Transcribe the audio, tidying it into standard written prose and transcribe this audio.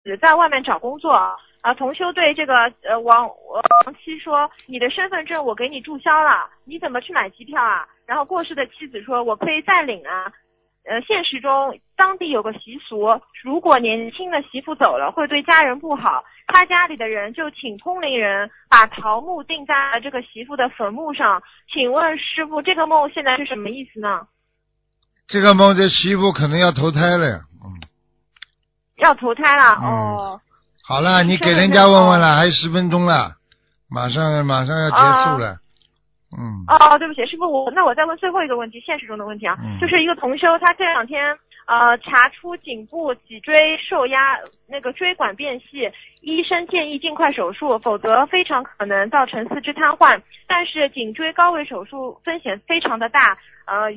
在外面找工作同修对这个王妻说，你的身份证我给你注销了，你怎么去买机票啊？然后过世的妻子说，我可以再领啊。现实中当地有个习俗，如果年轻的媳妇走了会对家人不好，他家里的人就请通灵人把桃木钉在了这个媳妇的坟墓上。请问师父，这个梦现在是什么意思呢？ 这个梦，这媳妇可能要投胎了呀。 要投胎了。哦， 好了，你给人家问问了，还有10分钟了，马上要结束了。 对不起，师傅，那我再问最后一个问题，现实中的问题啊，就是一个同修，他这2天查出颈部脊椎受压，那个椎管变细，医生建议尽快手术，否则非常可能造成4肢瘫痪。但是颈椎高位手术风险非常的大，